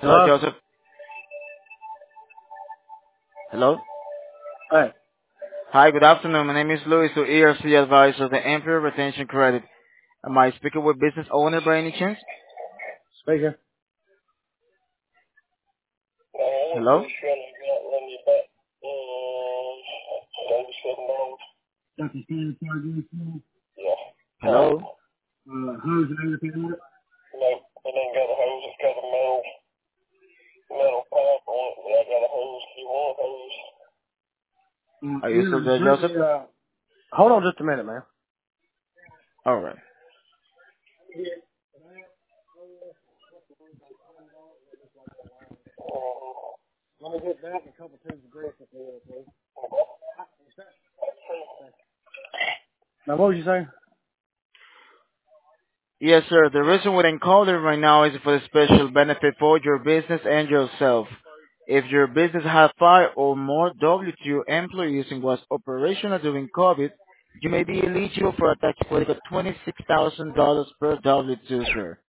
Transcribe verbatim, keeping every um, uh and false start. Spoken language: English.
Hello, Hello? Joseph. Hello. Hey, Hi, good afternoon. My name is Luis, the E R C advisor of the Employee Retention Credit. Am I speaking with business owner by any chance? speaker. Hello? Got the standard charge in this morning? Hello? Uh, hose and everything on it? Uh, Are you still yeah, there, Joseph? currently, uh, hold on just a minute, man. Alright. Let me get back a couple tubes of grease if you will, please. Now, what was you saying? Yes, sir. The reason we're calling right now is for a special benefit for your business and yourself. If your business has five or more W two employees and was operational during COVID, you may be eligible for a tax credit of twenty-six thousand dollars per W two, sir.